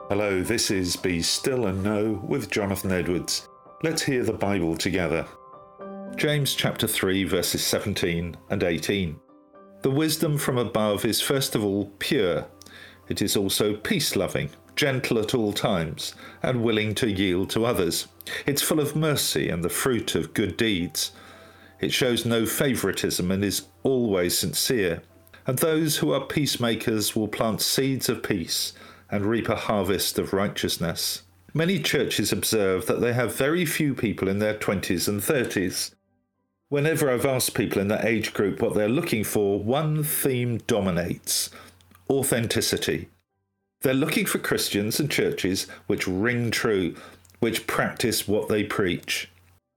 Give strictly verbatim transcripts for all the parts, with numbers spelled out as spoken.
Hello, this is Be Still and Know with Jonathan Edwards. Let's hear the Bible together. James chapter three verses seventeen and eighteen. The wisdom from above is first of all pure. It is also peace-loving, gentle at all times, and willing to yield to others. It's full of mercy and the fruit of good deeds. It shows no favoritism and is always sincere. And those who are peacemakers will plant seeds of peace and reap a harvest of righteousness. Many churches observe that they have very few people in their twenties and thirties. Whenever I've asked people in that age group what they're looking for, one theme dominates: authenticity. They're looking for Christians and churches which ring true, which practice what they preach.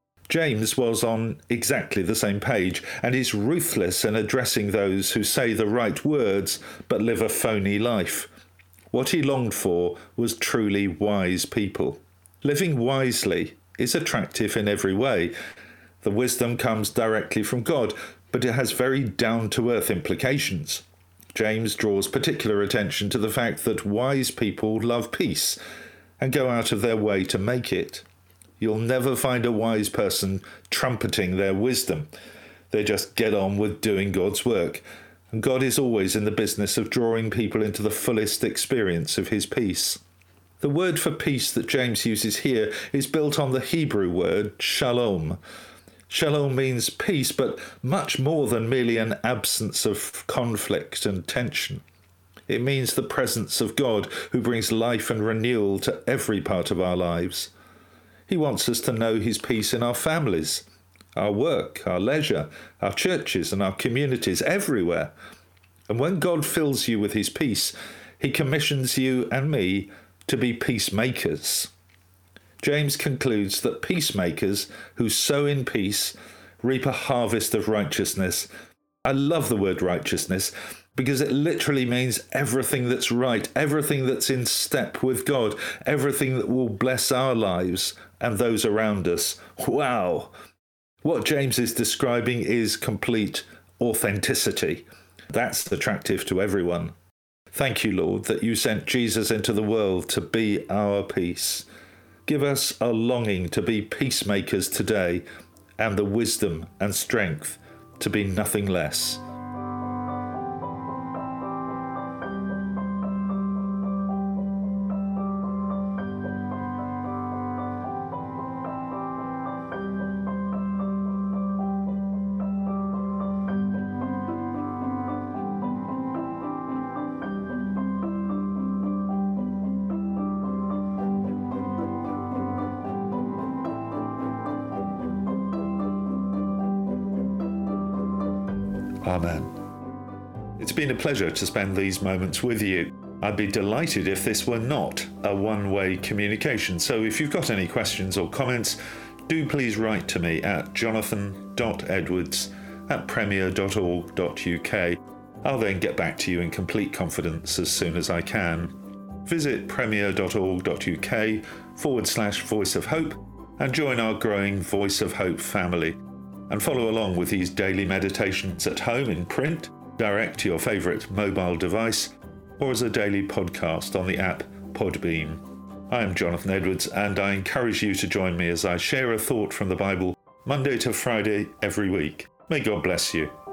James was on exactly the same page and is ruthless in addressing those who say the right words but live a phony life. What he longed for was truly wise people. Living wisely is attractive in every way. The wisdom comes directly from God, but it has very down-to-earth implications. James draws particular attention to the fact that wise people love peace and go out of their way to make it. You'll never find a wise person trumpeting their wisdom. They just get on with doing God's work. And God is always in the business of drawing people into the fullest experience of his peace. The word for peace that James uses here is built on the Hebrew word shalom. Shalom means peace, but much more than merely an absence of conflict and tension. It means the presence of God who brings life and renewal to every part of our lives. He wants us to know his peace in our families, our work, our leisure, our churches and our communities, everywhere. And when God fills you with his peace, he commissions you and me to be peacemakers. James concludes that peacemakers who sow in peace reap a harvest of righteousness. I love the word righteousness because it literally means everything that's right, everything that's in step with God, everything that will bless our lives and those around us. Wow! What James is describing is complete authenticity. That's attractive to everyone. Thank you, Lord, that you sent Jesus into the world to be our peace. Give us a longing to be peacemakers today and the wisdom and strength to be nothing less. Amen. It's been a pleasure to spend these moments with you. I'd be delighted if this were not a one-way communication. So if you've got any questions or comments, do please write to me at jonathan dot edwards at premier dot org dot uk. I'll then get back to you in complete confidence as soon as I can. Visit premier dot org dot uk forward slash voice of hope and join our growing Voice of Hope family. And follow along with these daily meditations at home in print, direct to your favourite mobile device, or as a daily podcast on the app Podbean. I am Jonathan Edwards, and I encourage you to join me as I share a thought from the Bible Monday to Friday every week. May God bless you.